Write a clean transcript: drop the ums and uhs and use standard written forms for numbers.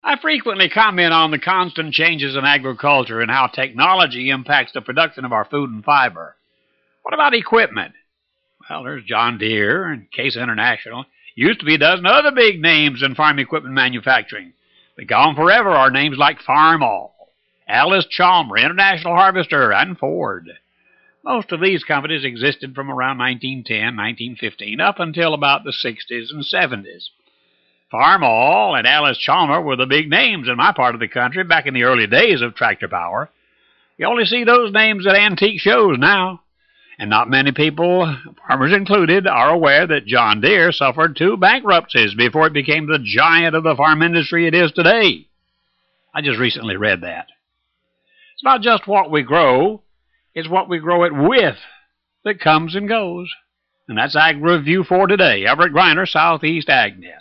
I frequently comment on the constant changes in agriculture and how technology impacts the production of our food and fiber. What about equipment? Well, there's John Deere and Case International. Used to be a dozen other big names in farm equipment manufacturing. But gone forever are names like Farmall, Allis-Chalmers, International Harvester, and Ford. Most of these companies existed from around 1910, 1915, up until about the 60s and 70s. Farmall and Allis-Chalmers were the big names in my part of the country back in the early days of tractor power. You only see those names at antique shows now. And not many people, farmers included, are aware that John Deere suffered 2 bankruptcies before it became the giant of the farm industry it is today. I just recently read that. It's not just what we grow, it's what we grow it with that comes and goes. And that's Ag Review for today. Everett Griner, Southeast AgNet.